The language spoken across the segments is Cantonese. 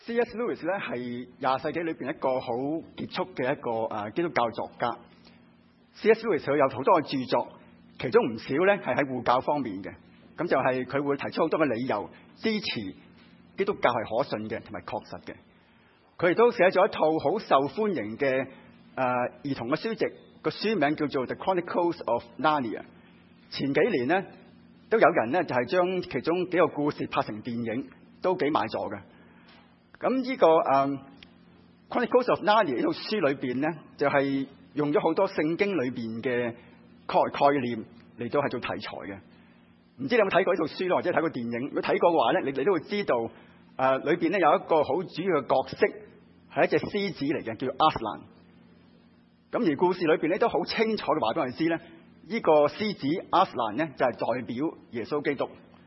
C.S. Lewis 咧係20世紀裏邊一個好傑出嘅一個基督教作家。C.S. Lewis 佢有好多嘅著作，其中唔少咧係喺護教方面嘅。咁就係佢會提出好多嘅理由支持基督教係可信嘅同埋確實嘅。佢亦都寫咗一套好受歡迎嘅兒童嘅書籍，個書名叫做《The Chronicles of Narnia》。前幾年呢，都有人呢就係將其中幾個故事拍成電影，都幾賣座嘅。咁呢個《Chronicles of Narnia》呢套書裏邊呢，就係用咗好多聖經裏邊嘅概念嚟到係做題材嘅。唔知你有冇睇過呢套書咯，或者睇過電影？如果睇過嘅話咧，你都會知道裏邊咧有一個好主要嘅角色係一隻獅子嚟嘅，叫 Aslan。咁而故事裏邊咧都好清楚嘅話俾我哋知咧，呢個獅子 Aslan 咧就係代表耶穌基督。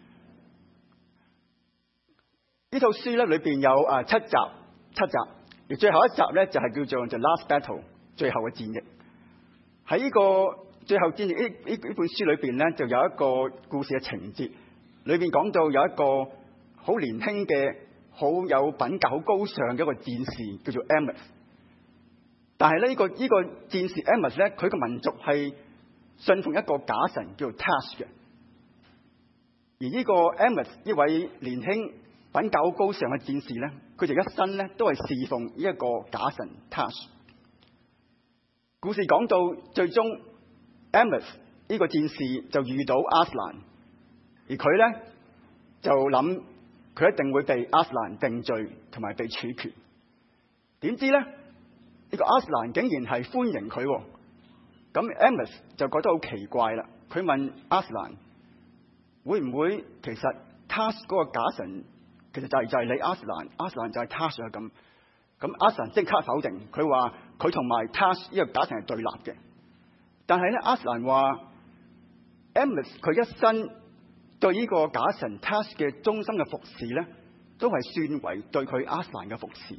呢套書咧裏邊有7集，而最後一集咧就係叫做 The Last Battle， 最後嘅戰役。喺呢個最後戰役呢本書裏邊咧，就有一個故事嘅情節，裏邊講到有一個好年輕嘅、好有品格、好高尚嘅一個戰士，叫做 Amos。但係咧呢個戰士 Amos 咧，佢個民族係信奉一個假神叫做 Tash 嘅。而呢個 Amos 呢位年輕品格好高尚嘅戰士咧，佢哋一生咧都係侍奉呢一個假神 Tash。故事講到最終 Amos 呢個戰士就遇到 Aslan， 而佢咧就諗佢一定會被 Aslan 定罪同埋被處決。點知咧呢個 Aslan 竟然係歡迎佢，咁 Amos 就覺得好奇怪啦。佢問 Aslan 會唔會其實 Tash 嗰個假神其實就係你 Aslan 就係 Tash 啊咁。咁 Aslan 即刻否定，佢話佢同埋 Tash 呢個假神係對立嘅。但係咧 Aslan 話 Amos 佢一生對呢個假神 Tash 嘅忠心嘅服侍咧，都係算為對佢 Aslan 嘅服侍。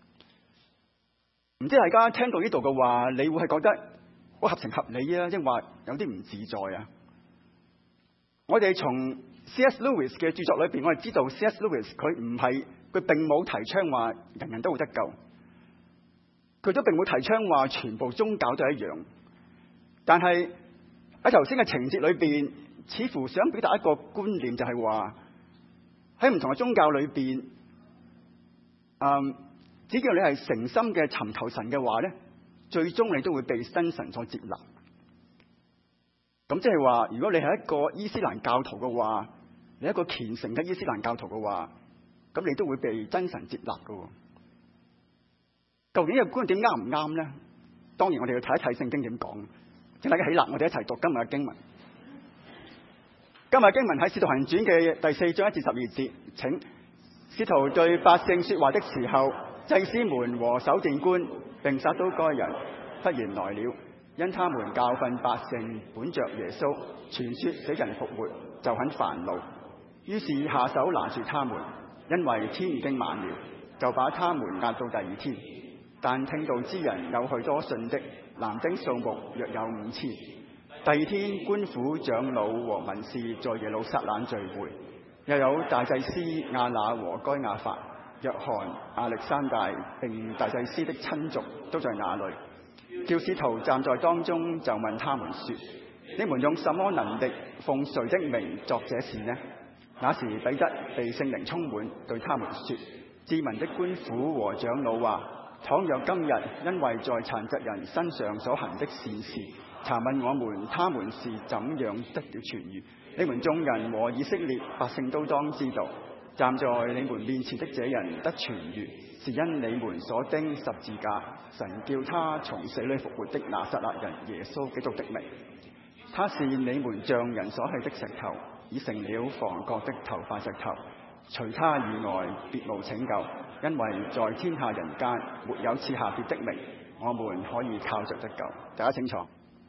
唔知大家聽到呢度嘅話，你會係覺得好合情合理啊，抑或有啲唔自在啊？我哋從 C.S. Lewis 嘅著作裏邊，我哋知道 C.S. Lewis 佢並冇提倡話人人都會得救，佢都並冇提倡話全部宗教都係一樣。但係喺頭先嘅情節裏邊，似乎想表達一個觀念，就係話喺唔同嘅宗教裏邊，只要你係誠心嘅尋求神嘅話咧，最終你都會被真神所接納。咁即係話，如果你係一個伊斯蘭教徒嘅話，你係一個虔誠嘅伊斯蘭教徒嘅話，咁你都會被真神接納嘅。究竟呢個觀點啱唔啱咧？當然我哋要睇一睇聖經點講。請大家起立，我哋一齊讀今日嘅經文。今日經文喺《使徒行傳》嘅第4章1至12節。請使徒對百姓說話的時候，祭司們和守殿官並撒都該人忽然來了，因他們教訓百姓本着耶穌傳說死人復活，就很煩惱。於是下手拿住他們，因為天已經晚了，就把他們押到第二天。但聽道之人有許多信的，男丁數目約有5000。第二天，官府長老和文士在耶路撒冷聚會，又有大祭司亞那和該亞法、約翰、亞歷山大並大祭司的親族都在那裏。叫使徒站在當中，就問他們說：你們用什麼能力奉誰的名作這事呢？那時彼得被聖靈充滿，對他們說：治民的官府和長老話，倘若今日因為在殘疾人身上所行的善事，查問我們他們是怎樣得了痊癒，你們眾人和以色列百姓都當知道，站在你們面前的這人得痊癒，是因你們所釘十字架，神叫他從死裏復活的拿撒勒人耶穌基督的名。他是你們匠人所棄的石頭，已成了房角的頭塊石頭。除他以外，別無拯救，因為在天下人間沒有賜下別的名，我們可以靠着得救。大家清楚。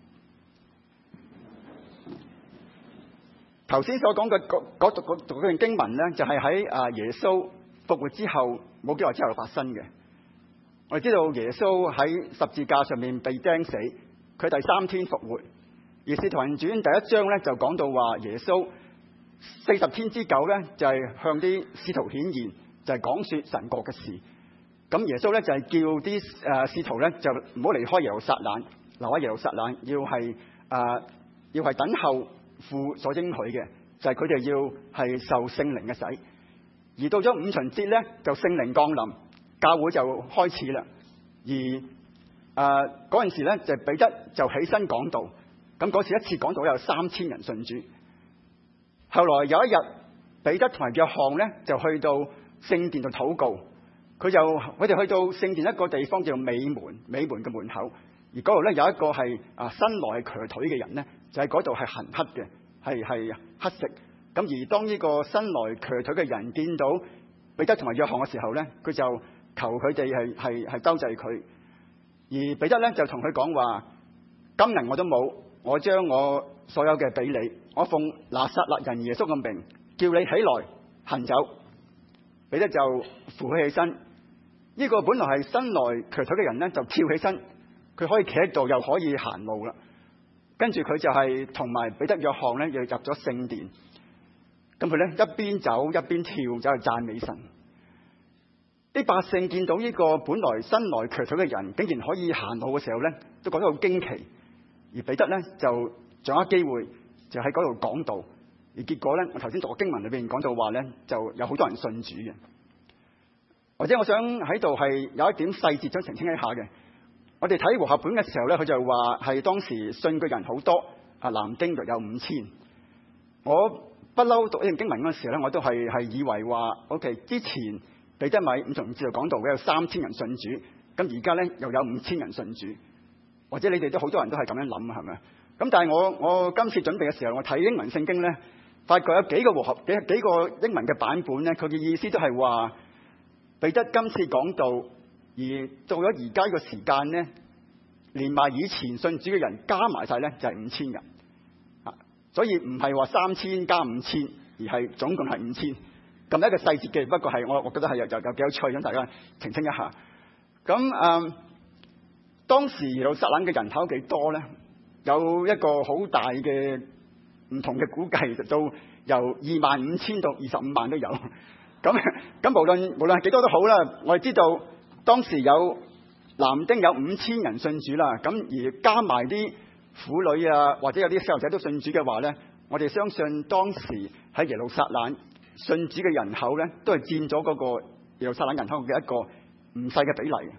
頭先所講嘅嗰段經文咧，就係喺耶穌復活之後冇幾耐之後發生嘅。我哋知道耶穌喺十字架上面被釘死，佢第3天復活。而《使徒行傳》第1章咧就講到話耶穌40天之久咧，就係向啲使徒顯現， 就係講說神國嘅事。咁耶穌咧就係叫啲使徒咧就唔好離開耶路撒冷，留喺耶路撒冷，要係等候父所應許嘅，就係佢哋要係受聖靈嘅洗。而到咗五旬節咧，就聖靈降臨，教會就開始啦。而嗰陣時咧，就彼得就起身講道。咁嗰次一次講道有3000人信主。後來有一日，彼得同埋約翰咧就去到聖殿度禱告。佢哋去到聖殿一個地方叫美門嘅門口。而嗰度咧有一個係身來瘸腿嘅人咧，就喺嗰度係行乞嘅，係乞食。咁而當呢個身來瘸腿嘅人見到彼得同埋約翰嘅時候咧，佢就求佢哋係周濟佢。而彼得咧就同佢講話：金銀我都冇，我將我所有嘅俾你，我奉拿撒勒人耶穌嘅名叫你起來行走。彼得就扶佢起身。呢個本來係身來瘸腿嘅人咧，就跳起身，佢可以企喺度，又可以行路啦。跟住佢就係同埋彼得、約翰咧，又入咗聖殿。咁佢咧一邊走一邊跳，走去讚美神。啲百姓見到呢個本來身來瘸腿嘅人，竟然可以行路嘅時候咧，都覺得好驚奇。而彼得咧就掌握機會，就喺嗰度講道。而結果咧，我頭先讀嘅經文裏邊講到話咧，就有好多人信主嘅。或者我想喺度係有一點細節想澄清一下嘅。我哋睇和合本嘅時候咧，佢就話係當時信嘅人好多，男丁約有5000。我不嬲讀呢段經文嗰陣時咧，我都係以為話 OK， 之前彼得五旬節講道嘅有3000人信主，咁而家咧又有5000人信主，或者你哋都好多人都係咁樣諗，係咪？咁但係我今次準備嘅時候，我睇英文聖經咧，發覺有幾個英文嘅版本咧，佢嘅意思都係話彼得今次講道，而到咗而家呢個時間咧，連埋以前信主嘅人加埋晒咧就係5000人。所以唔係話3000加5000，而係總共係5000。咁一個細節嘅，不過係我覺得係有幾有趣，咁大家澄清一下。咁當時耶路撒冷嘅人口幾多咧？有一個好大嘅唔同嘅估計，到由25000到25萬都有。咁無論係幾多都好啦，我哋知道當時有男丁有5000人信主啦。咁而加埋啲婦女或者有啲細路仔都信主嘅話咧，我哋相信當時喺耶路撒冷信主嘅人口咧，都係佔咗嗰個耶路撒冷人口嘅一個唔細嘅比例。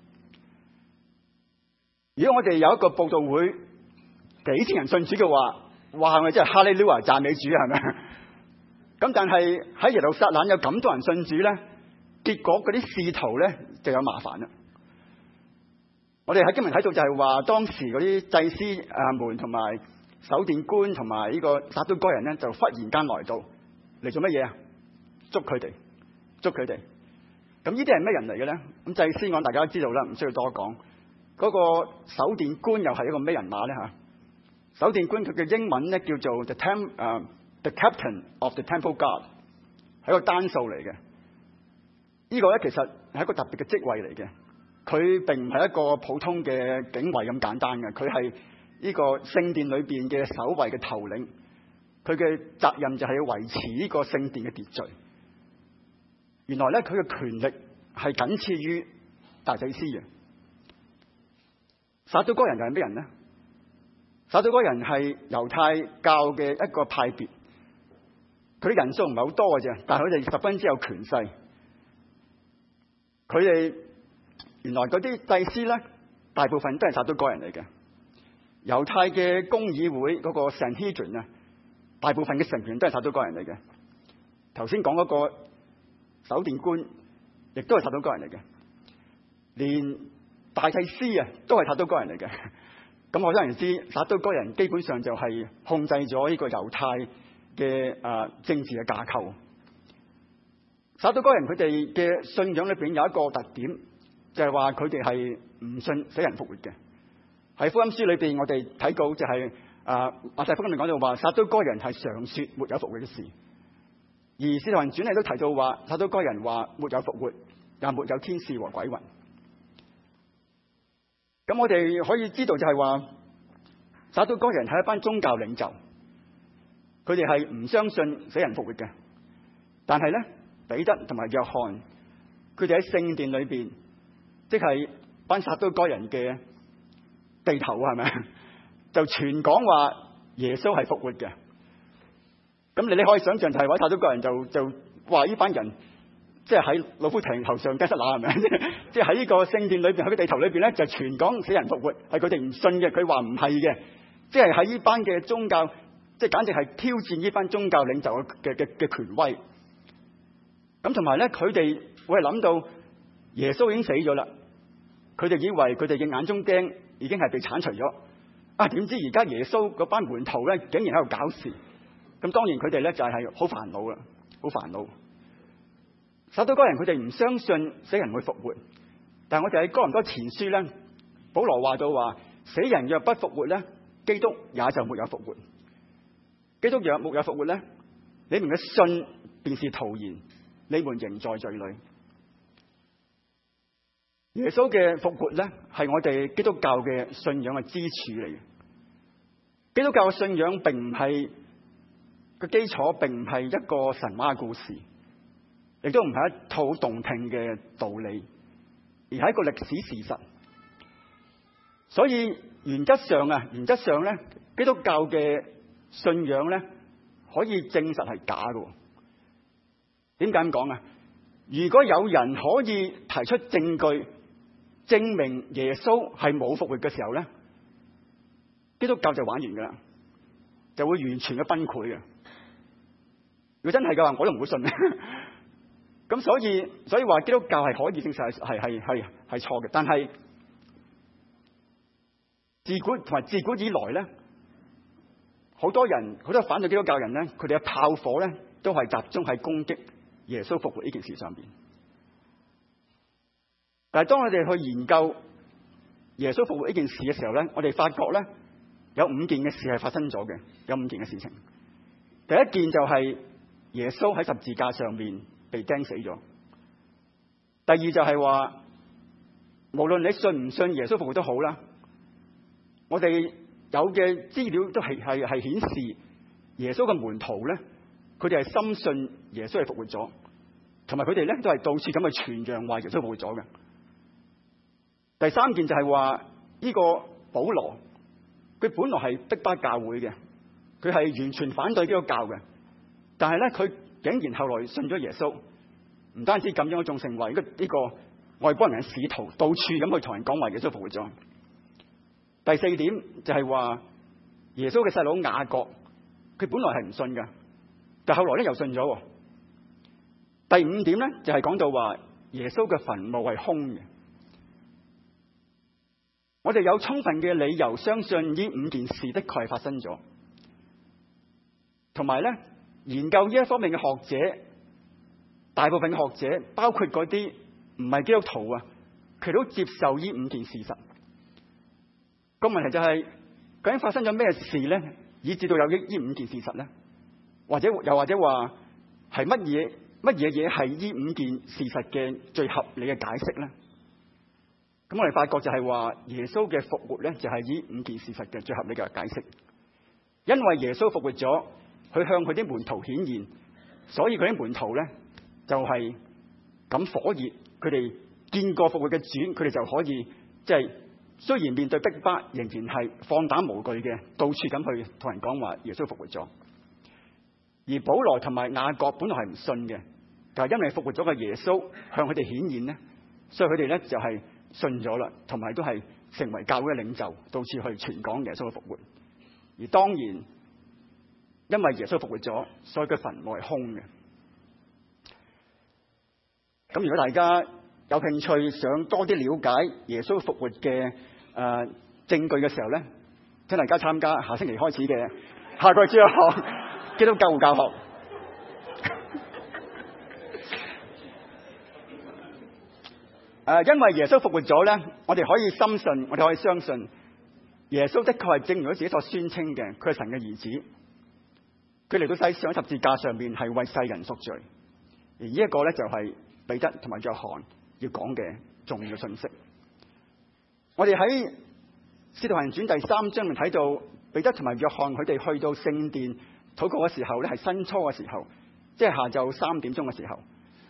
如果我哋有一個佈道會幾千人信主嘅話，哇！係咪真係哈利路亞讚美主係咪？咁但係喺耶路撒冷有咁多人信主咧，結果嗰啲使徒咧就有麻煩啦。我哋喺經文睇到就係話，當時嗰啲祭司們同埋守殿官同埋呢個撒都該人咧，就忽然間來到嚟做乜嘢啊？捉佢哋。咁呢啲係咩人嚟嘅咧？咁祭司大家都知道啦，唔需要多講。嗰個守殿官又係一個咩人馬咧嚇？守殿官佢嘅英文咧叫做 the captain of the temple guard， 係一個單數嚟嘅。呢個咧其實係一個特別嘅職位嚟嘅。佢並唔係一個普通嘅警衛咁簡單嘅，佢係呢個聖殿裏邊嘅守衛嘅頭領。佢嘅責任就係要維持呢個聖殿嘅秩序。原來咧佢嘅權力係僅次於大祭司嘅。撒都該人又係咩人呢？撒都該人係猶太教嘅一個派別，佢啲人數唔係好多嘅啫，但係佢哋十分之有權勢。佢哋原來嗰啲祭司咧，大部分都係撒都該人嚟嘅。猶太嘅公議會嗰個 Sanhedrin 啊，大部分嘅成員都係撒都該人嚟嘅。頭先講嗰個守殿官，亦都係撒都該人嚟嘅。連大祭司都係撒都該人嚟嘅。咁可想而知，撒都該人基本上就係控制咗呢個猶太嘅政治嘅架構。撒都該人佢哋嘅信仰裏邊有一個特點，就係話佢哋係唔信死人復活嘅。喺福音書裏邊，我哋睇到就係馬太福音裏講到話，撒都該人係常說沒有復活嘅事。而使徒行傳亦都提到話，撒都該人話沒有復活，也沒有天使和鬼魂。咁我哋可以知道就係話，撒都該人係一班宗教領袖，佢哋係唔相信死人復活嘅。但係咧， 彼得同埋約翰，佢哋喺聖殿裏邊，即係班撒都該人嘅地頭，係咪？就傳講話耶穌係復活嘅。咁你可以想象就係話撒都該人就話呢班人即係喺老虎亭頭上雞塞乸，係咪？即係喺呢個聖殿裏邊，喺個地頭裏邊咧就傳講死人復活，係佢哋唔信嘅，佢話唔係嘅，即係喺呢班嘅宗教，即係簡直係挑戰呢班宗教領袖嘅權威。咁同埋咧，佢哋會係諗到耶穌已經死咗啦，佢哋以為佢哋嘅眼中釘已經係被剷除咗。點知而家耶穌嗰班門徒咧，竟然喺度搞事。咁當然佢哋咧就係好煩惱啦，好煩惱。撒都該人佢哋唔相信死人會復活，但係我哋喺哥林多前書咧，保羅話到話：死人若不復活咧，基督也就沒有復活。基督若沒有復活咧，你們嘅信便是徒然，你們仍在罪裏。耶穌嘅復活咧，係我哋基督教嘅信仰嘅支柱嚟嘅。基督教嘅信仰並唔係個基礎，並唔係一個神話嘅故事，亦都唔係一套動聽嘅道理，而係一個歷史事實。所以原則上咧，基督教嘅信仰咧，可以證實係假嘅。點解咁講啊？如果有人可以提出證據證明耶穌係冇復活嘅時候咧，基督教就玩完噶啦，就會完全嘅崩潰嘅。如果真係嘅話，我都唔會信。咁所以話基督教係可以證實係錯嘅。但係自古以來咧，好多反對基督教人咧，佢哋嘅炮火咧都係集中喺攻擊耶穌復活呢件事上邊。但係當我哋去研究耶穌復活呢件事嘅時候咧，我哋發覺咧有5件嘅事係發生咗嘅，有5件嘅事情。第一件就係耶穌喺十字架上面被釘死咗。第二就係話，無論你信唔信耶穌復活都好啦，我哋有嘅資料都係顯示耶穌嘅門徒咧，佢哋係深信耶穌係復活咗，同埋佢哋咧都係到處咁去傳揚話耶穌復活咗嘅。第三件就係話呢個保羅，佢本來係逼迫教會嘅，佢係完全反對基督教嘅，但係咧佢竟然後來信咗耶穌，唔單止咁樣，仲成為呢個外邦人嘅使徒，到處咁去同人講話耶穌復活咗。第四點就係話耶穌嘅細佬雅各，佢本來係唔信㗎，但後來咧又信咗。第5點咧就係講到話耶穌嘅墳墓係空嘅。我哋有充分嘅理由相信呢5件事的確係發生咗，同埋咧研究呢一方面嘅學者，大部分嘅學者，包括嗰啲唔係基督徒啊，佢都接受呢5件事實。個問題就係究竟發生咗咩事咧，以至到有呢5件事實咧？或者話係乜嘢係呢5件事實嘅最合理嘅解釋咧？咁我哋發覺就係話耶穌嘅復活咧，就係呢5件事實嘅最合理嘅解釋。因為耶穌復活咗，佢向佢啲門徒顯現，所以佢啲門徒咧就係咁火熱，佢哋見過復活嘅主，佢哋就可以即係雖然面對逼迫，仍然係放膽無懼嘅，到處咁去同人講話耶穌復活咗。而保羅同埋雅各本來係唔信嘅，但係因為復活咗嘅耶穌向佢哋顯現咧，所以佢哋咧就係信咗啦，同埋都係成為教會嘅領袖，到處去傳講耶穌嘅復活。而當然，因為耶穌復活咗，所以佢墳墓係空嘅。咁如果大家有興趣想多啲了解耶穌復活嘅證據嘅時候咧，請大家參加下星期開始嘅下個主日學基督教護教學。因為耶穌復活咗咧，我哋可以深信，我哋可以相信耶穌的確係正如咗自己所宣稱嘅，佢係神嘅兒子，佢嚟到世上十字架上面係為世人贖罪。而呢一個咧就係彼得同埋約翰要講嘅重要信息。我哋喺《使徒行傳》第3章咪睇到彼得同埋約翰佢哋去到聖殿禱告嘅時候咧，係申初嘅時候，即係下晝3點鐘嘅時候。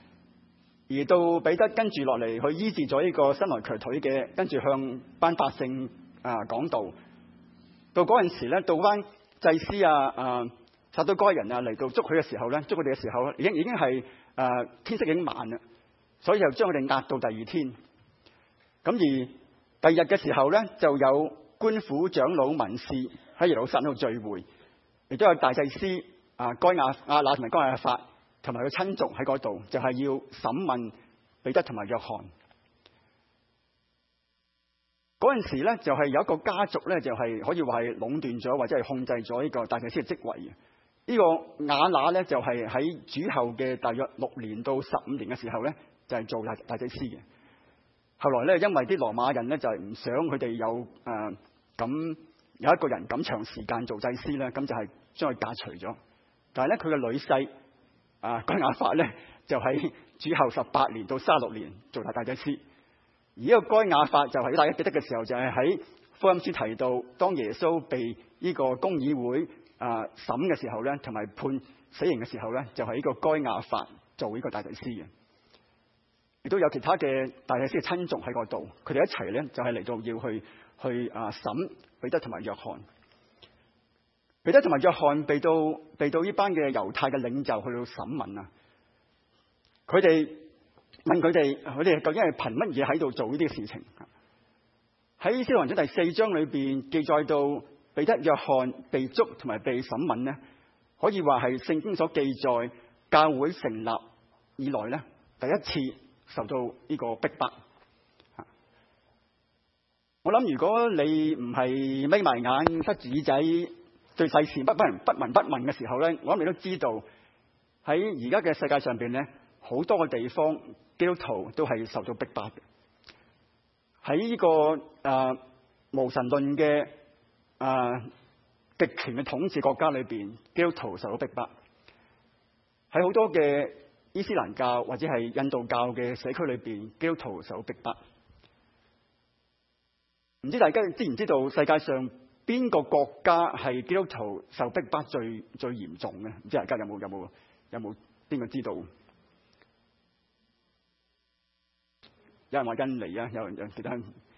而到彼得跟住落嚟去醫治咗呢個伸來瘸腿嘅，跟住向班百姓講道。到嗰陣時咧，到班祭司撒都該人嚟到捉佢嘅時候咧，捉佢哋嘅時候已經係天色已經晚啦，所以就將佢哋押到第二天。咁而第二日嘅時候咧，就有官府長老文士喺耶路撒冷度聚會，亦都有大祭司亞那同埋該亞法同埋佢親族喺嗰度，就係要審問彼得同埋約翰。嗰陣時咧，就係有一個家族咧，就係可以話係壟斷咗或者係控制咗呢個大祭司嘅職位嘅。呢個亞那咧，就係喺主後嘅大約6年到15年嘅時候咧，就係做大祭司嘅。後來咧，因為啲羅馬人咧就係唔想佢哋有咁有一個人咁長時間做祭司咧，咁就係將佢革除咗。但係咧，佢嘅女婿該亞法咧，就喺主後18年到36年做大祭司。而呢個該亞法就喺大家記得嘅時候，就係喺福音書提到，當耶穌被呢個公議會審嘅時候咧，同埋判死刑嘅時候咧，就係呢個該亞法做呢個大祭司嘅。亦都有其他嘅大祭司嘅親族喺嗰度，佢哋一齊咧就係嚟到要去審彼得同埋約翰。彼得同埋約翰被到呢班嘅猶太嘅領袖去到審問啊，佢哋問佢哋究竟係憑乜嘢喺度做呢啲事情？喺《使徒行傳》第4章裏邊記載到彼得、約翰被捉同埋被審問咧，可以話係聖經所記載教會成立以來咧第一次受到呢個逼迫。我諗如果你唔係眯埋眼塞住耳仔對世事不聞不問嘅時候咧，我諗你都知道喺而家嘅世界上邊咧，好多個地方基督徒都係受到逼迫嘅。喺呢個無神論嘅極權嘅統治國家裏邊，基督徒受到逼迫。喺好多嘅伊斯蘭教或者係印度教嘅社區裏邊，基督徒受到逼迫。唔知大家知唔知道世界上邊個國家係基督徒受逼迫最嚴重嘅？唔知大家有冇邊個知道？有人話印尼啊，有人記得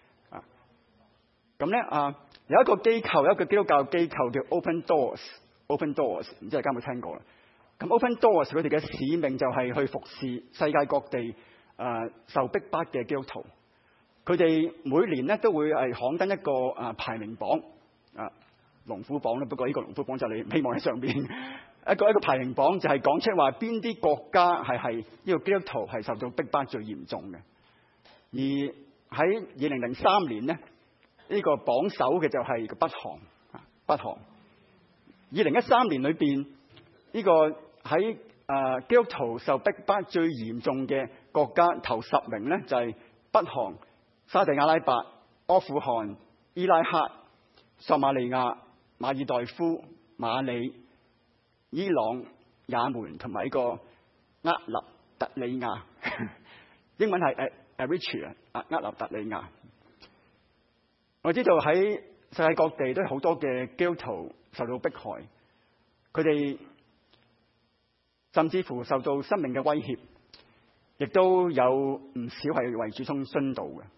咁咧有一個機構，有一個基督教機構叫 Open Doors， 唔知大家有冇聽過啦？咁 Open Doors 佢哋嘅使命就係去服侍世界各地受逼迫嘅基督徒。佢哋每年咧都會係刊登一個排名榜龍虎榜啦。不過呢個龍虎榜就你希望喺上邊一個排名榜，就係講出話邊啲國家係呢個基督徒係受到逼迫最嚴重嘅。而喺2003年咧，呢個榜首嘅就係北韓。2013年裏邊呢個喺基督徒受逼迫最嚴重嘅國家頭10名咧，就係北韓、沙地阿拉伯、阿富汗、伊拉克、索馬利亞、馬爾代夫、馬里、伊朗、也門同埋呢個厄立特里亞，英文係Eritrea 厄立特里亞。我知道喺世界各地都有好多嘅基督徒受到迫害，佢哋甚至乎受到生命嘅威脅，亦都有唔少係為主殉道嘅。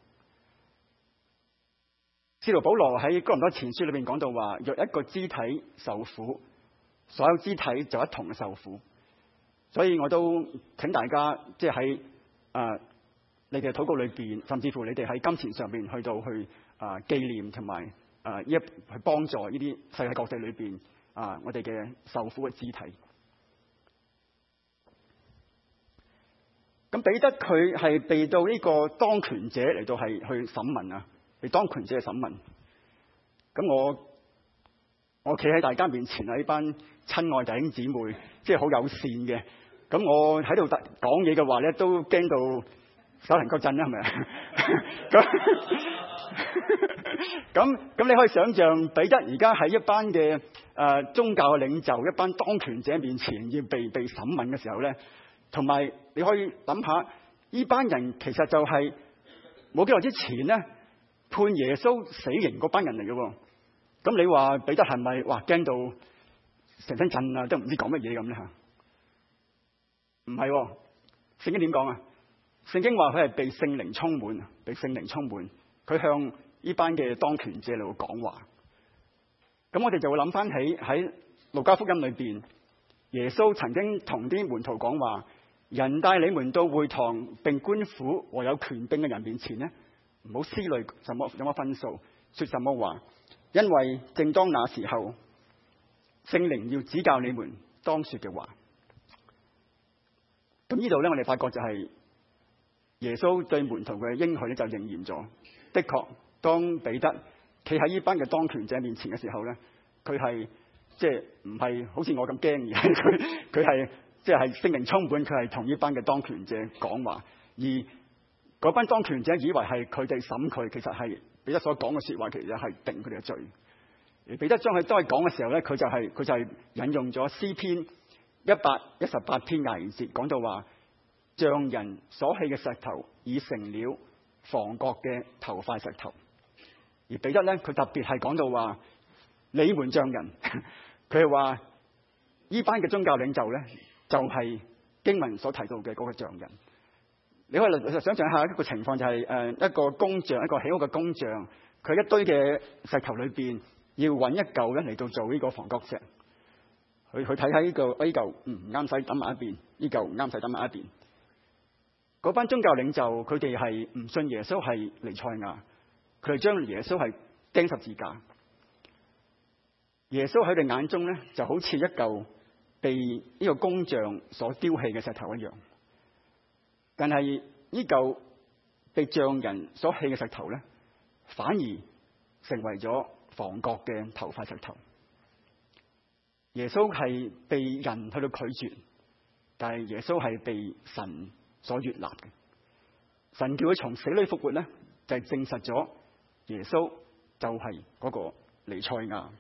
使徒保羅喺哥林多前書裏邊講到話，若一個肢體受苦，所有肢體就一同受苦。所以我都請大家即係喺你哋嘅禱告裏邊，甚至乎你哋喺金錢上邊去紀念同埋去幫助呢啲世界各地裏邊我哋嘅受苦嘅肢體。咁彼得佢係被到呢個當權者嚟到係去審問被當權者嘅審問。咁我企喺大家面前呢班親愛弟兄姊妹，即係好友善嘅。咁我喺度講嘢嘅話咧，都驚到手騰腳震啦，係咪啊？咁你可以想象彼得而家喺一班嘅宗教嘅領袖、一班當權者面前要被審問嘅時候咧，同埋你可以諗下，呢班人其實就係冇幾耐之前咧判耶穌死刑嗰班人嚟嘅喎。咁你話彼得係咪哇驚到成身震啊，都唔知講乜嘢咁咧嚇？唔係，聖經點講啊？ 聖經話佢係被聖靈充滿，被聖靈充滿，佢向呢班嘅當權者嚟講話。咁我哋就會諗翻起喺路加福音裏邊，耶穌曾經同啲門徒講話：人帶你們到會堂並官府和有權柄嘅人面前呢，唔好思慮什麼分數，說什麼話，因為正當那時候，聖靈要指教你們當說嘅話。咁呢度咧，我哋發覺就係耶穌對門徒嘅應許咧就應驗咗。的確，當彼得企喺呢班嘅當權者面前嘅時候咧，佢係即係唔係好似我咁驚嘅，佢係即係聖靈充滿，佢係同呢班嘅當權者講話，而嗰班當權者以為係佢哋審佢，其實係彼得所講嘅說話，其實係定佢哋嘅罪。而彼得將佢都係講嘅時候咧，佢就係引用咗詩篇118篇22節，講到話，匠人所棄嘅石頭已成了房角嘅頭塊石頭。而彼得咧，佢特別係講到話，你們匠人，佢係話呢班嘅宗教領袖咧，就係經文所提到嘅嗰個匠人。你可以想象一下一個情況，就係一個工匠，一個起屋嘅工匠，佢一堆嘅石頭裏邊要揾一嚿咧嚟到做呢個房角石。佢睇下呢嚿唔啱使抌埋一邊，呢嚿唔啱使抌埋一邊。嗰班宗教領袖佢哋係唔信耶穌係彌賽亞，佢哋將耶穌係釘十字架。耶穌喺佢哋眼中咧，就好似一嚿被呢個工匠所丟棄嘅石頭一樣。但係呢嚿被匠人所棄嘅石頭咧，反而成為咗房角嘅頭塊石頭。耶穌係被人去到拒絕，但係耶穌係被神所悅納嘅。神叫佢從死裏復活咧，就係證實咗耶穌就係嗰個彌賽亞。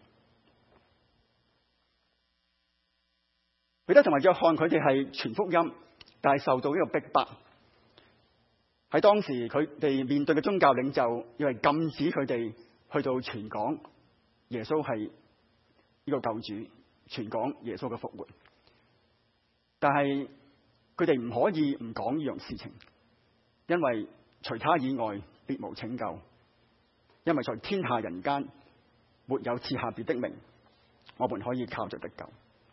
彼得同埋約翰佢哋係傳福音，但係受到呢個逼迫。喺當時佢哋面對嘅宗教領袖，以為禁止佢哋去到傳講耶穌係呢個救主，傳講耶穌嘅復活。但係佢哋唔可以唔講呢樣事情，因為除他以外別無拯救，因為在天下人間沒有賜下別的名，我們可以靠着得救。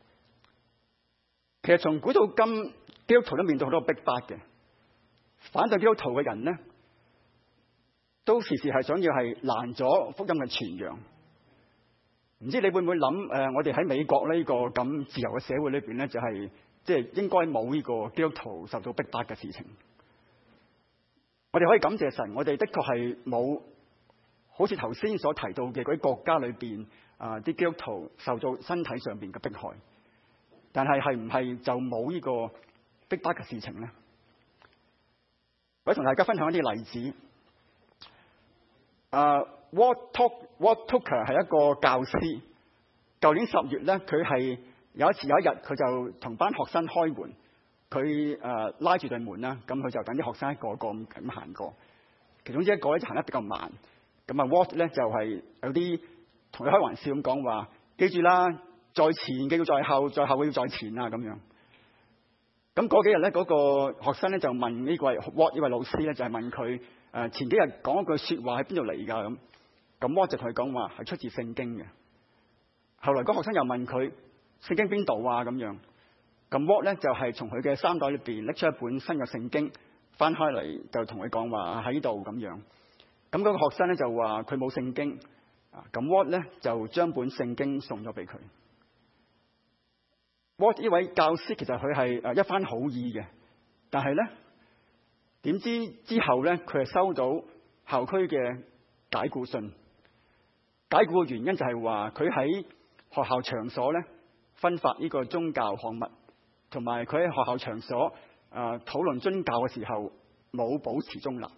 其實從古到今，基督徒都面對好多逼迫嘅。反對基督徒嘅人呢，都時時係想要係攔咗福音嘅傳揚。唔知你會唔會諗我哋喺美國呢個咁自由嘅社會裏邊咧，就係即係應該冇呢個基督徒受到逼迫嘅事情。我哋可以感謝神，我哋的確係冇好似頭先所提到嘅嗰啲國家裏邊啲基督徒受到身體上邊嘅迫害。但係係唔係就冇呢個逼迫嘅事情咧？我同大家分享一啲例子。Walt Tucker 係一個教師。舊年10月咧，佢係有一日佢就同班學生開門，佢拉住對門啦，咁佢就等啲學生一個個咁行過。其中之一個咧就行得比較慢，咁啊 Walt 咧就係有啲同佢開玩笑咁講話，記住啦，在前嘅要在後，在後嘅要在前啊咁樣。咁嗰幾日咧，嗰個學生咧就問呢位 Walt 呢位老師咧，就係問佢前幾日講一句說話喺邊度嚟㗎咁。咁 Walt 就同佢講話係出自聖經嘅。後來嗰學生又問佢聖經邊度啊咁樣。咁 Walt 咧就係從佢嘅衫袋裏邊拎出一本新約聖經，翻開嚟就同佢講話喺度咁樣。咁嗰個學生咧就話佢冇聖經。咁 Walt 咧就將本聖經送咗俾佢。Walt 呢位教師其實佢係一番好意嘅，但係咧點知之後咧佢係收到校區嘅解僱信。解僱嘅原因就係話佢喺學校場所咧分發呢個宗教刊物，同埋佢喺學校場所討論宗教嘅時候冇保持中立。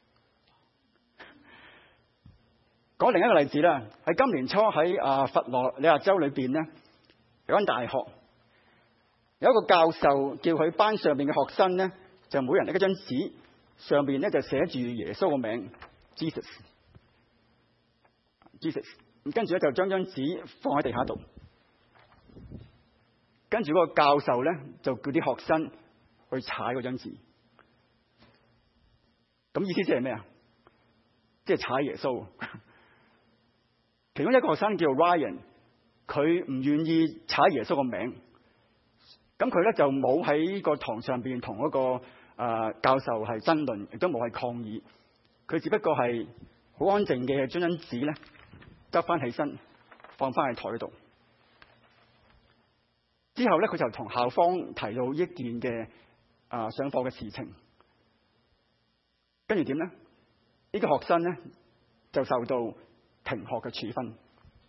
講另一個例子啦，喺今年初喺佛羅里達州裏邊咧有間大學。有一個教授叫佢班上邊嘅學生咧，就每人拎一張紙，上邊咧就寫住耶穌個名 Jesus。跟住咧就將張紙放喺地下度，跟住嗰個教授咧就叫啲學生去踩嗰張紙。 咁意思即係咩啊？即係踩耶穌。其中一個學生叫 Ryan， 佢唔願意踩耶穌個名，咁佢咧就冇喺個堂上邊同嗰個教授係爭論，亦都冇係抗議。佢只不過係好安靜嘅將張紙咧執翻起身，放翻喺台度。之後咧，佢就同校方提到一件嘅上課嘅事情。跟住點咧？呢個學生咧就受到停學嘅處分。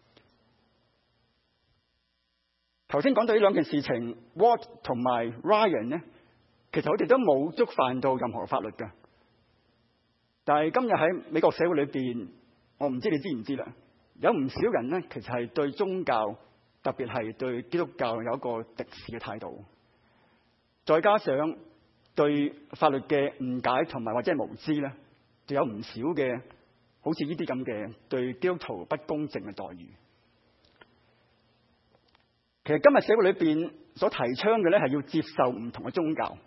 頭先講到呢兩件事情 ，Walt 同埋 Ryan 咧，其實佢哋都冇觸犯到任何法律嘅。但係今日喺美國社會裏邊，我唔知你知唔知啦，有唔少人咧，其實係對宗教，特別係對基督教有一個敵視嘅態度，再加上對法律嘅誤解同埋或者係無知咧，就有唔少嘅好似呢啲咁嘅對基督徒不公正嘅待遇。其實今日社會裏邊所提倡嘅咧係要接受唔同嘅宗教。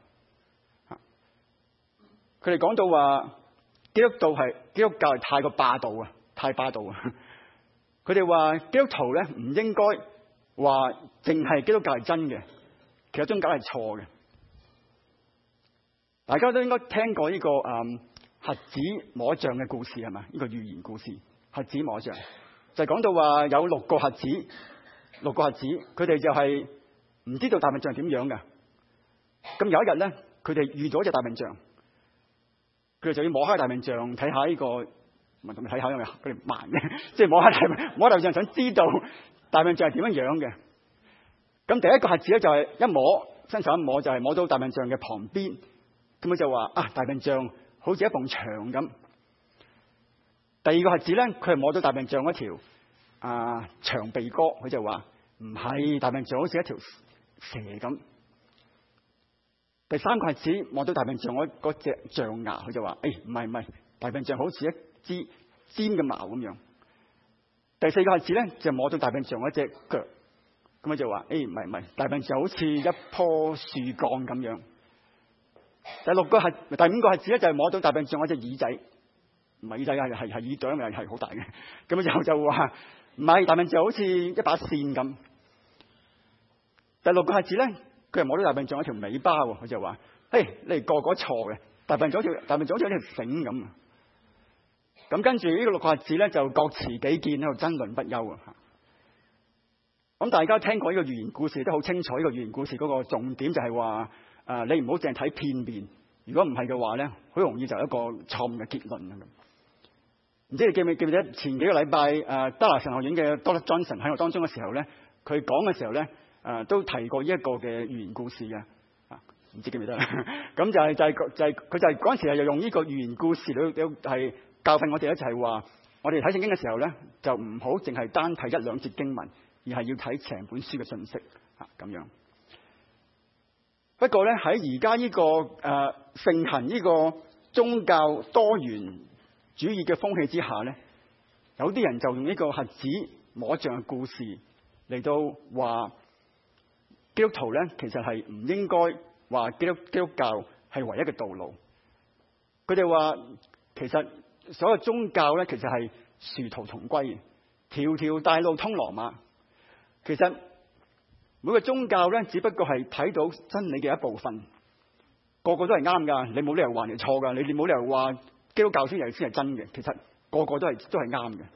佢哋講到話基督教係太過霸道啊，太霸道啊！佢哋話基督徒咧唔應該話淨係基督教係真嘅，其實宗教係錯嘅。大家都應該聽過呢個瞎子摸象嘅故事係嘛？呢個寓言故事，瞎子摸象就係講到話有六個瞎子，佢哋就係唔知道大笨象點樣嘅。咁有一日咧，佢哋遇到一隻大笨象，佢哋就要摸下大笨象，睇下呢個唔係睇下，因為佢哋慢嘅，即係摸下大笨象，想知道大笨象係點樣樣嘅。咁第一個瞎子咧就係一摸，伸手一摸就係摸到大笨象嘅旁邊，咁佢就話大笨象好似一埲牆咁。第二個瞎子咧，佢係摸到大笨象嗰條長鼻哥，佢就話唔係，大笨象好似一條蛇咁。第三個瞎子摸到大笨象嗰隻象牙，佢就話唔係，大笨象好似一支尖嘅矛咁樣。第四個瞎子咧就摸到大笨象嗰隻腳，咁佢就話唔係，大笨象好似一棵樹幹咁樣。第五個瞎子咧就係摸到大笨象嗰隻耳仔，唔係耳仔，係耳朵，因為係好大嘅。咁就話唔係，大笨象好似一把扇咁。第六個瞎子咧，佢係摸到大笨象一條尾巴，佢就話你哋個個錯嘅，大笨象好似一條繩咁。咁跟住呢個六個瞎子咧就各持己見喺度爭論不休啊！咁大家聽過呢個寓言故事都好清楚，呢個寓言故事嗰個重點就係話你唔好淨係睇片面，如果唔係嘅話咧，好容易就有一個錯誤嘅結論啊！唔知你記唔記得前幾個禮拜德拿神學院嘅 Doctor Johnson 喺我當中嘅時候咧，佢講嘅時候咧都提過呢一個嘅寓言故事嘅唔知記唔記得啦？咁就係佢就係嗰陣時係用呢個寓言故事係教訓我哋咧，就係話我哋睇聖經嘅時候咧，就唔好淨係單睇一兩節經文，而係要睇成本書嘅信息咁樣。不過咧喺而家呢個盛行呢個宗教多元主義嘅風氣之下咧，有啲人就用呢個瞎子摸象嘅故事嚟到話基督徒咧，其實係唔應該話基督教係唯一嘅道路。佢哋話其實所有宗教咧，其實係殊途同歸，條條大路通羅馬。其實每個宗教咧，只不過係睇到真理嘅一部分，個個都係啱噶，你冇理由話人哋錯噶，你冇理由話基督教先係真嘅。其實個個都係啱嘅。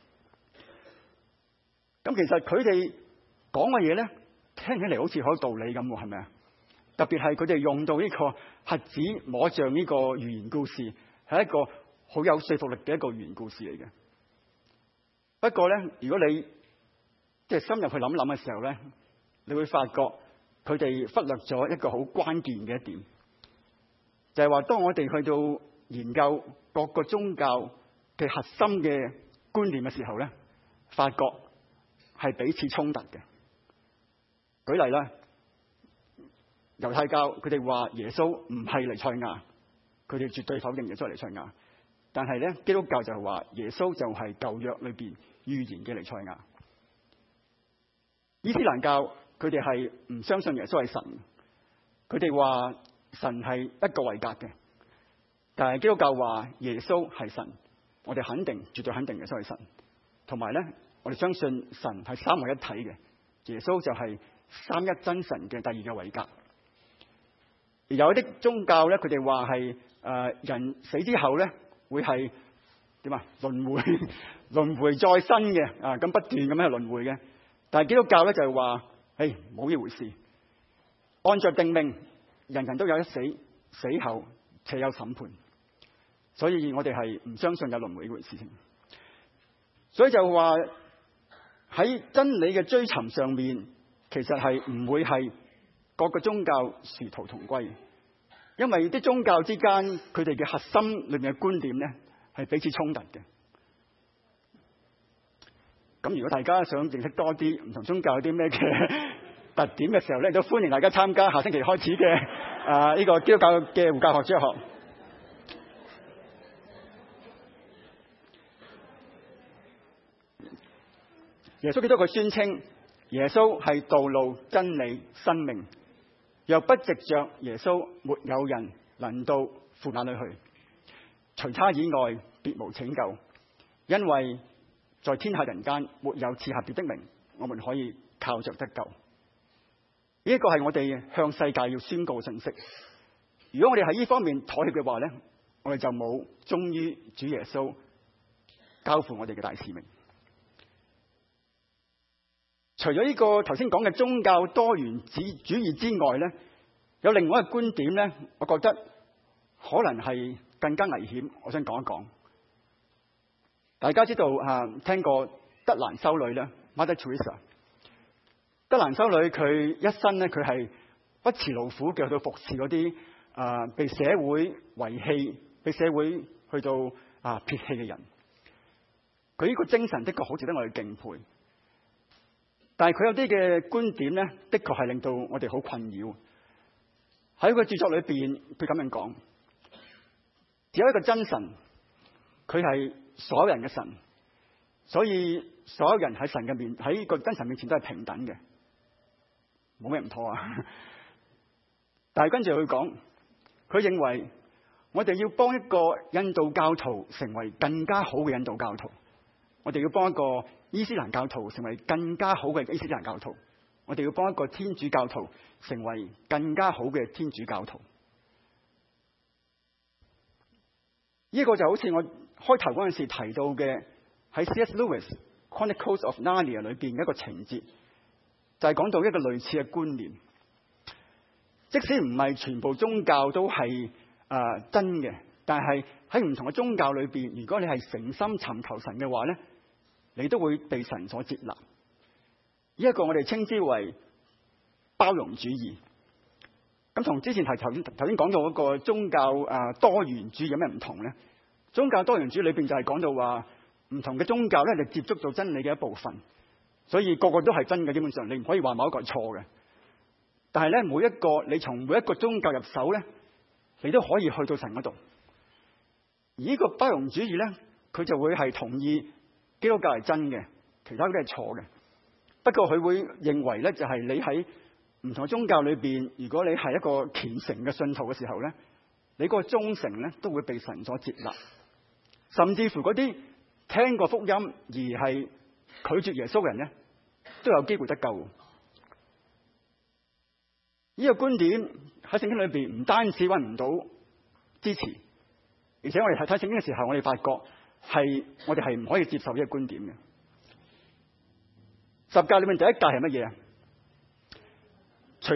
咁其實佢哋講嘅嘢咧，聽起嚟好似好有道理咁，係咪啊？特別係佢哋用到呢個瞎子摸象呢個寓言故事，係一個好有說服力嘅一個寓言故事嚟嘅。不過咧，如果你即係深入去諗嘅時候咧，你會發覺佢哋忽略咗一個好關鍵嘅一點，就係話當我哋去到研究各個宗教嘅核心嘅觀念嘅時候咧，發覺係彼此衝突嘅。舉例啦，猶太教佢哋話耶穌唔係彌賽亞，佢哋絕對否認耶穌係彌賽亞。但係咧，基督教就係話耶穌就係舊約裏邊預言嘅彌賽亞。伊斯蘭教佢哋係唔相信耶穌係神，佢哋話神係一個位格嘅。 但係基督教話耶穌係神，我哋肯定，絕對肯定耶穌係神。同埋咧，我哋相信神係三位一體嘅，耶穌就係三一真神嘅第二個位格。而有一啲宗教咧，佢哋話係人死之後咧會係點啊？輪迴再生嘅啊，咁不斷咁樣去輪迴嘅。但係基督教咧就係話，冇呢回事，按着定命，人人都有一死，死後且有審判。所以我哋係唔相信有輪迴呢回事情。所以就話喺真理嘅追尋上面，其實係唔會係各個宗教殊途同歸，因為啲宗教之間佢哋嘅核心裏面嘅觀點咧係彼此衝突嘅。咁如果大家想認識多啲唔同宗教有啲咩嘅特點嘅時候咧，都歡迎大家參加下星期開始嘅呢個基督教嘅護教學主日學。耶穌基督佢宣稱耶穌係道路、真理、生命，若不藉着耶穌，沒有人能到父那裏去，除他以外別無拯救，因為在天下人間沒有賜下別的名，我們可以靠着得救。呢一個係我哋向世界要宣告嘅信息。如果我哋喺呢方面妥協嘅話咧，我哋就冇忠於主耶穌交付我哋嘅大使命。除咗呢個頭先講嘅宗教多元主義之外咧，有另外一個觀點咧，我覺得可能係更加危險。我想講一講。大家知道聽過德蘭修女咧 ，Mother Teresa。德蘭修女佢一生咧，佢係不辭勞苦嘅去到服侍嗰啲被社會遺棄、被社會去到撇棄嘅人。佢呢個精神的確好值得我哋敬佩。但係佢有啲嘅觀點咧，的確係令到我哋好困擾。喺個著作裏邊，佢咁樣講：只有一個真神，佢係所有人嘅神，所以所有人喺神嘅面，喺個真神面前都係平等嘅，冇咩唔妥啊！但係跟住佢講，佢認為我哋要幫一個印度教徒成為更加好嘅印度教徒，我哋要幫一個伊斯蘭教徒成為更加好嘅伊斯蘭教徒，我哋要幫一個天主教徒成為更加好嘅天主教徒。呢個就好似我開頭嗰陣時提到嘅喺 C.S. Lewis Chronicles of Narnia 裏邊嘅一個情節，就係講到一個類似嘅觀念。即使唔係全部宗教都係真嘅，但係喺唔同嘅宗教裏邊，如果你係誠心尋求神嘅話咧，你都會被神所接納。呢一個我哋稱之為包容主義。咁同之前頭先講到嗰個宗教多元主義有咩唔同咧？宗教多元主義裏邊就係講到話唔同嘅宗教咧就接觸到真理嘅一部分，所以個個都係真嘅，基本上你唔可以話某一個係錯嘅。但係咧，你從每一個宗教入手咧，你都可以去到神嗰度。而呢個包容主義咧，佢就會係同意基督教係真嘅，其他都係錯嘅。不過佢會認為咧，就係你喺唔同嘅宗教裏邊，如果你係一個虔誠嘅信徒嘅時候咧，你嗰個忠誠咧都會被神所接納，甚至乎嗰啲聽過福音而係拒絕耶穌嘅人咧，都有機會得救。呢個觀點喺聖經裏邊唔單止揾唔到支持，而且我哋睇聖經嘅時候，我哋發覺我哋係唔可以接受呢個觀點嘅。十誡裏面第一誡係乜嘢啊？除我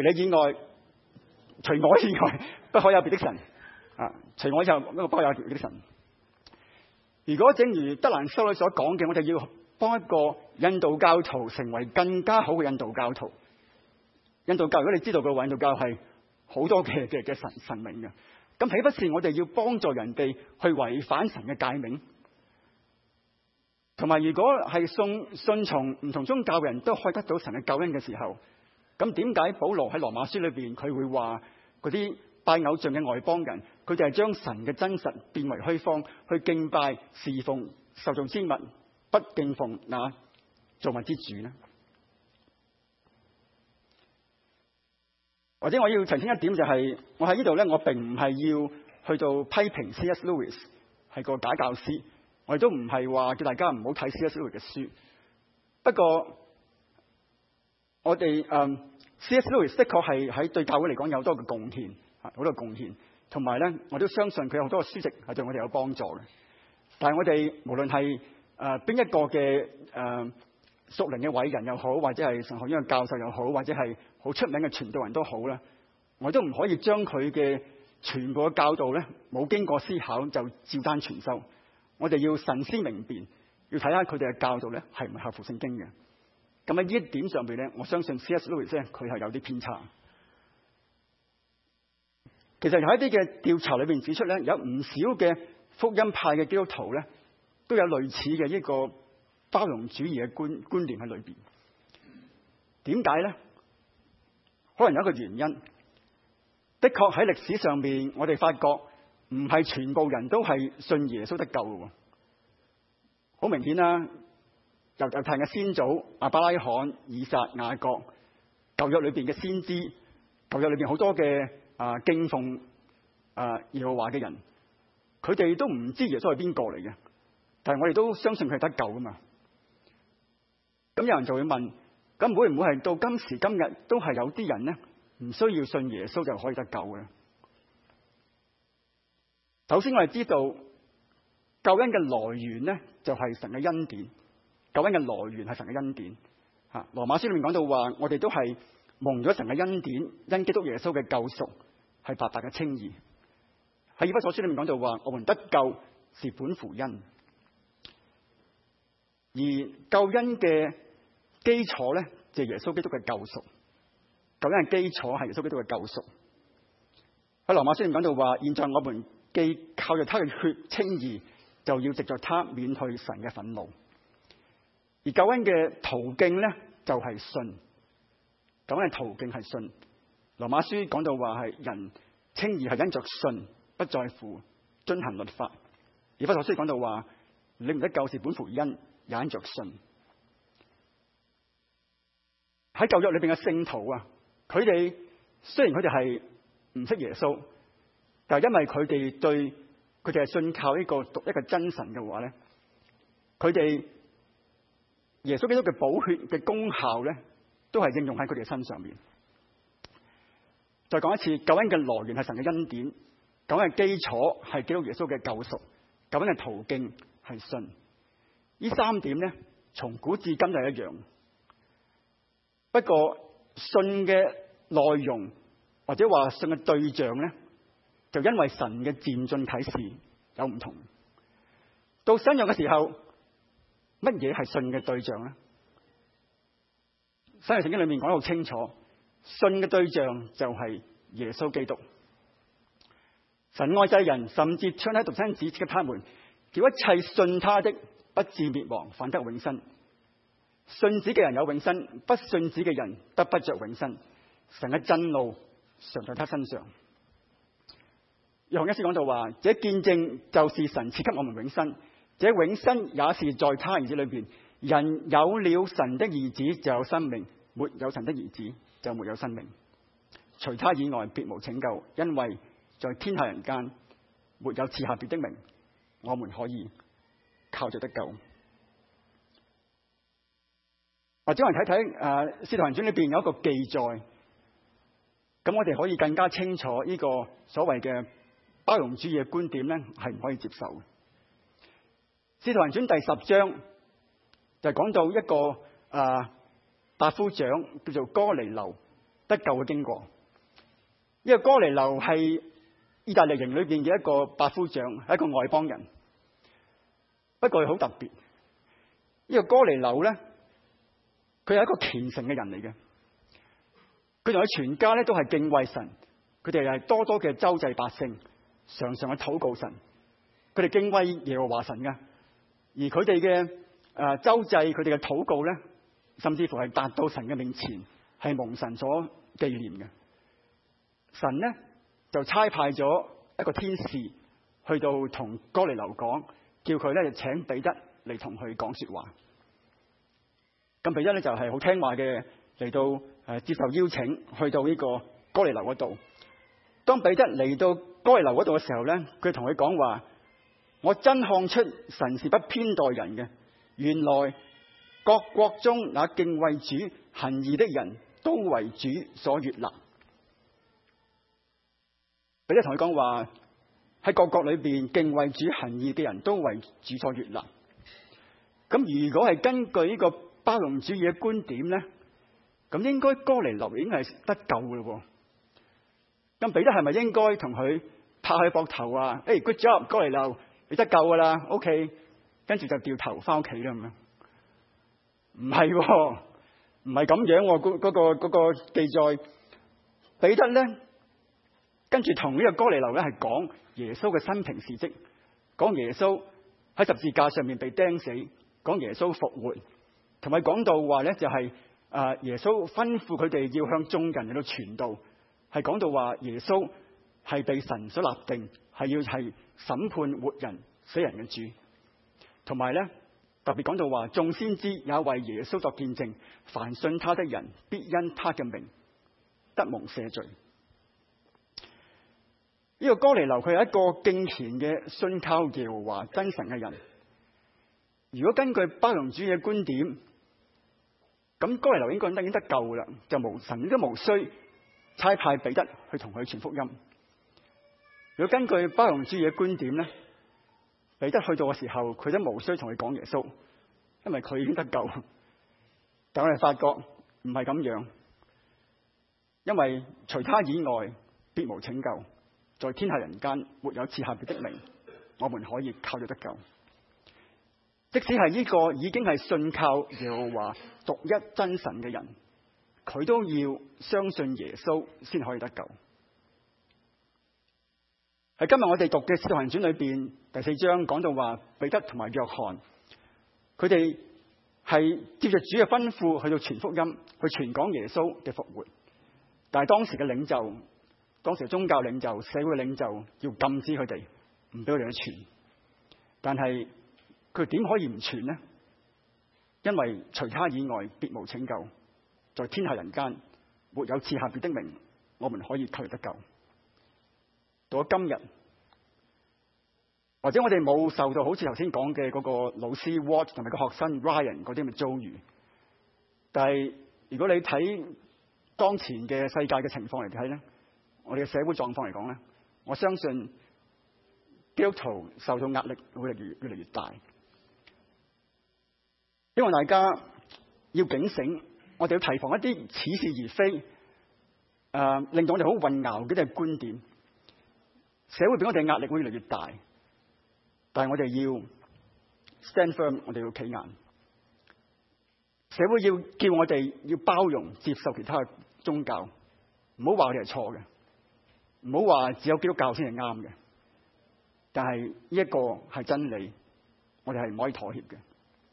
以外，不可有別的神。除我以外，不可有別的神。如果正如德蘭修女所講嘅，我哋要幫一個印度教徒成為更加好嘅印度教徒。印度教，如果你知道嘅話，印度教係好多嘅神明嘅。咁豈不是我哋要幫助人哋去違反神嘅誡命？同埋，如果係信從唔同宗教嘅人都可以得到神嘅救恩嘅時候，咁點解保羅喺羅馬書裏邊佢會話嗰啲拜偶像嘅外邦人，佢就係將神嘅真實變為虛謊，去敬拜侍奉受造之物，不敬奉那造物之主呢？或者我要澄清一點，就係我喺呢度咧，我並唔係要去到批評 C.S. Lewis 係個假教師，我亦都唔係話叫大家唔好睇 C.S. Lewis 嘅書。不過我哋C.S. Lewis 的確係喺對教會嚟講有好多嘅貢獻，好多貢獻。同埋咧，我都相信佢有好多嘅書籍係對我哋有幫助嘅。但係我哋無論係邊一個嘅屬靈嘅偉人又好，或者係神學院嘅教授又好，或者係好出名嘅傳道人都好啦，我都唔可以將佢嘅全部嘅教導咧冇經過思考就照單全收。我哋要慎思明辨，要睇下佢哋嘅教導咧係唔係合乎聖經嘅。咁喺呢一點上邊咧，我相信 C.S. Lewis 咧佢係有啲偏差。其實喺一啲嘅調查裏邊指出咧，有唔少嘅福音派嘅基督徒咧，都有類似嘅一個包容主義嘅觀念喺裏邊。點解咧？可能有一個原因，的確喺歷史上邊，我哋發覺唔係全部人都係信耶穌得救嘅。好明顯啦，猶太人嘅先祖亞伯拉罕、以撒、雅各，舊約裏邊嘅先知，舊約裏邊好多嘅敬奉耶和華嘅人，佢哋都唔知耶穌係邊個嚟嘅，但係我哋都相信佢係得救噶嘛。咁有人就會問，咁會唔會係到今時今日都係有啲人咧唔需要信耶穌就可以得救嘅？首先我哋知道救恩嘅來源咧就係神嘅恩典，救恩嘅來源係神嘅恩典。羅馬書裏面講到話，我哋都係蒙咗神嘅恩典，因基督耶穌嘅救贖係白白嘅稱義。喺以弗所書裏面講到話，我們得救是本乎恩，而救恩嘅基礎咧就係耶穌基督嘅救贖。救恩嘅基礎係耶穌基督嘅救贖。喺羅馬書裏面講到話，現在我們既靠着他嘅血稱義，就要藉着他免去神嘅憤怒。而救恩嘅途徑咧就係信，救恩嘅途徑係信。羅馬書講到話係人稱義係因着信，不在乎遵行律法。以弗所書講到話，你唔得救是本乎恩，也因着信。喺舊約裏邊嘅聖徒啊，佢哋雖然佢哋係唔識耶穌，但係因為佢哋係信靠呢個獨一個真神嘅話咧，佢哋耶穌基督嘅寶血嘅功效咧，都係應用喺佢哋身上面。再講一次，救恩嘅來源係神嘅恩典，救恩嘅基礎係基督耶穌嘅救贖，救恩嘅途徑係信。呢三點咧，從古至今就係一樣。不過信嘅內容或者話信嘅對象咧，就因為神嘅漸進啟示有唔同。到新約嘅時候，乜嘢係信嘅對象咧？新約聖經裏面講得好清楚，信嘅對象就係耶穌基督。神愛世人，甚至將他獨生子賜給他們，叫一切信他的不至滅亡，反得永生。信子嘅人有永生，不信子嘅人得不着永生。神嘅震怒常在他身上。約翰一書講到話，這見證就是神賜給我們永生，這永生也是在他兒子裏邊。人有了神的兒子就有生命，沒有神的兒子就沒有生命。除他以外別無拯救，因為在天下人間沒有賜下別的名，我們可以靠着得救。或者我哋睇睇《使徒行傳》裏邊有一個記載，咁我哋可以更加清楚呢個所謂嘅包容主義嘅觀點咧，係唔可以接受嘅。《使徒行傳》第10章就講到一個百夫長叫做哥尼流得救嘅經過。呢個哥尼流係意大利營裏邊嘅一個百夫長，係一個外邦人。不過佢好特別，呢個哥尼流咧，佢係一個虔誠嘅人嚟嘅。佢同佢全家咧都係敬畏神，佢哋係多多嘅周濟百姓，常常去禱告神。佢哋敬畏耶和華神噶，而佢哋嘅周濟，佢哋嘅禱告咧，甚至乎係達到神嘅面前，係蒙神所紀念嘅。神咧就差派咗一個天使去到同哥尼流講，叫佢咧就請彼得嚟同佢講說話。咁彼得咧就係好聽話嘅，嚟到接受邀請，去到呢個哥尼流嗰度。當彼得嚟到哥尼流嗰度嘅時候咧，佢同佢講話：我真看出神是不偏待人嘅，原來各國中那敬畏主行義的人都為主所悅納。彼得同佢講話，喺各國裏邊敬畏主行義嘅人都為主所悅納。咁如果係根據呢個包容主義嘅觀點咧，咁應該哥尼流已經係得救嘅咯。咁彼得係咪應該同佢拍下膊頭啊？誒，good job，哥尼流，你得救噶啦 ，OK， 跟住就掉頭翻屋企啦咁樣？唔係，唔係咁樣喎。嗰個記載，彼得咧跟住同呢個哥尼流咧係講耶穌嘅生平事蹟，講耶穌喺十字架上面被釘死，講耶穌復活，同埋講到話咧就係耶穌吩咐佢哋要向眾人嚟到傳道，係講到話耶穌係被神所立定，係要係審判活人死人嘅主，同埋咧特別講到話眾先知也為耶穌作見證，凡信他的人必因他嘅名得蒙赦罪。呢個哥尼流佢係一個敬虔嘅信靠耶和華真神嘅人。如果根據包容主義嘅觀點，咁哥尼流應該已經得救啦，就神都無需差派彼得去同佢傳福音。如果根據包容主義嘅觀點咧，彼得去到嘅時候，佢都無需同佢講耶穌，因為佢已經得救。但我哋發覺唔係咁樣，因為除他以外，別無拯救。在天下人間，沒有賜下別的名，我們可以靠着得救。即使係呢個已經係信靠耶和華獨一真神嘅人，佢都要相信耶穌先可以得救。喺今日我哋讀嘅《使徒行傳》裏邊第4章講到話，彼得同埋約翰，佢哋係接着主嘅吩咐去到傳福音，去傳講耶穌嘅復活。但係當時嘅領袖，當時嘅宗教領袖、社會領袖要禁止佢哋，唔俾佢哋去傳。但係佢點可以唔傳呢？因為除他以外，別無拯救。在天下人間，沒有賜下別的名，我們可以靠着得救。到咗今日，或者我哋冇受到好似頭先講嘅嗰個老師 Watt 同埋個學生 Ryan 嗰啲咁嘅遭遇，但係如果你睇當前嘅世界嘅情況嚟睇咧，我哋嘅社會狀況嚟講咧，我相信基督徒受到壓力會越嚟越大。希望大家要警醒，我哋要提防一啲似是而非，令到我哋好混淆嘅啲觀點。社會俾我哋壓力會越嚟越大，但係我哋要 stand firm， 我哋要企硬。社會要叫我哋要包容接受其他嘅宗教，唔好話我哋係錯嘅，唔好話只有基督教先係啱嘅。但係呢一個係真理，我哋係唔可以妥協嘅。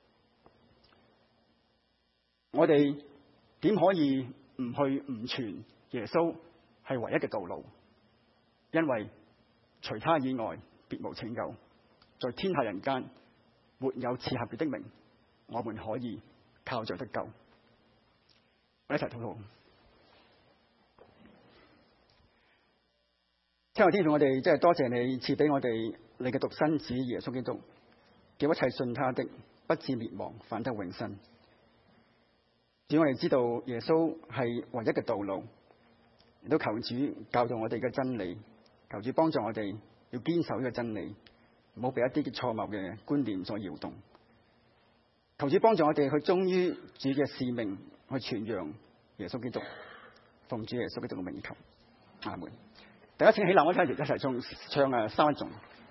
我哋點可以唔傳耶穌係唯一嘅道路？因為除他以外，別無拯救。在天下人間，沒有賜下別的名，我們可以靠着得救。我哋一齊禱告。親愛的天父，我哋真係多謝你賜俾我哋你嘅獨生子耶穌基督，叫一切信他的不至滅亡，反得永生。只要我哋知道耶穌係唯一嘅道路，亦都求主教導我哋嘅真理，求主幫助我哋要堅守呢個真理，唔好俾一啲嘅錯謬嘅觀念所搖動。求主幫助我哋去忠於主嘅使命，去傳揚耶穌基督，奉主耶穌基督嘅名求，阿門。大家請起立，我一齊唱3分鐘。